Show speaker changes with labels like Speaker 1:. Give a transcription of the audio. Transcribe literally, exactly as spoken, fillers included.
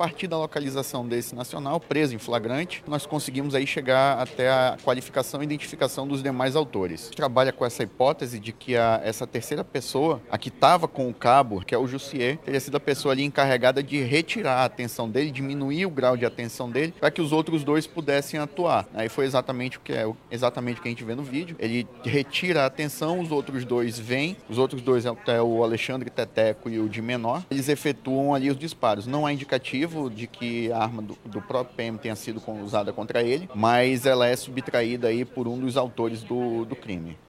Speaker 1: partir da localização desse nacional, preso em flagrante, nós conseguimos aí chegar até a qualificação e identificação dos demais autores. A gente trabalha com essa hipótese de que a, essa terceira pessoa, a que estava com o cabo, que é o Jussier, teria sido a pessoa ali encarregada de retirar a atenção dele, diminuir o grau de atenção dele, para que os outros dois pudessem atuar. Aí foi exatamente o que é exatamente o que a gente vê no vídeo. Ele retira a atenção, os outros dois vêm, os outros dois é o Alexandre Teteco e o de menor. Eles efetuam ali os disparos. Não há indicativo de que a arma do, do próprio P M tenha sido usada contra ele, mas ela é subtraída aí por um dos autores do, do crime.